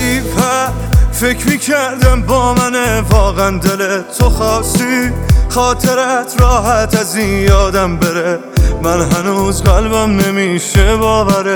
زدی پر فکر میکردم با منه واقعا دلت تو خواستی خاطرت راحت از این یادم بره من هنوز قلبم نمیشه باورش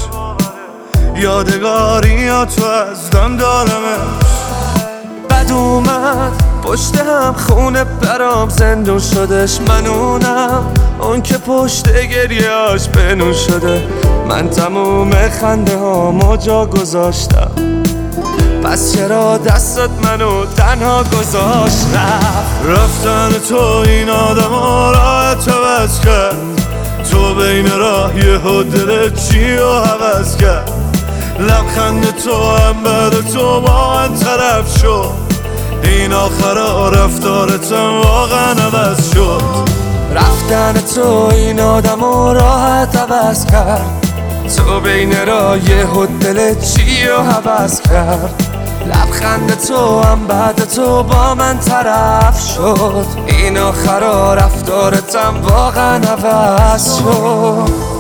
یادگاری یا تو از دم دارمش بد اومد پشت هم خونه برام زندون شدش منونم اون که پشت گریهاش بنون شده من تموم خنده هامو جا گذاشتم پس چرا دستت منو تنها گذاشت رفتن تو این آدم ها راحت عوض کرد تو بین راه یهو دلت چی رو عوض کرد لبخند تو هم بعد تو با من طرف شد این آخرا رفتارتم واقعا عوض شد رفتن تو این آدم ها راحت عوض کرد تو بین راه یهو دلت چی رو عوض کرد لبخند تو هم بعد تو با من طرف شد این آخرا رفتارتم واقعا عوض شد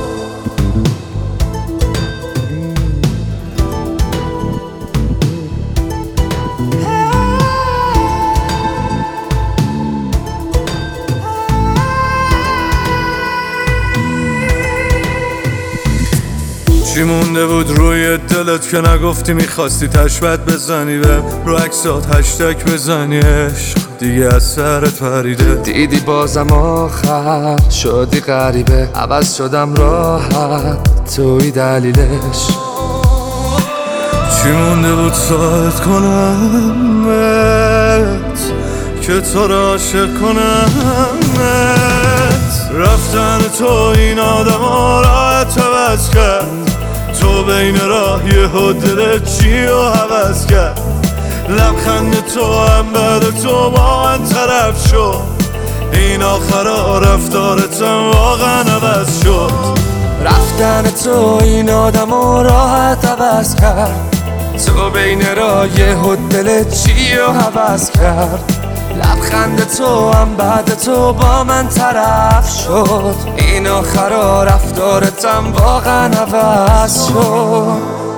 چی مونده بود روی دلت که نگفتی میخواستی تشبت بزنی به رو عکسات هشتگ بزنی عشق دیگه از سرت پریده دیدی بازم آخر شدی غریبه عوض شدم راحت توی دلیلش چی مونده بود ساعت کنمت که تو را عاشق کنمت رفتن تو این آدم ها راحت عوض کرد تو بین راه یهو دلت چی رو عوض کرد لبخند تو هم بعد تو با من طرف شد این آخرا رفتارتم واقعا عوض شد رفتن تو این آدم ها راحت عوض کرد تو بین راه یهو دلت چی رو عوض کرد لبخند تو هم بعد تو با من طرف شد این آخرا رفتارتم واقعا عوض شد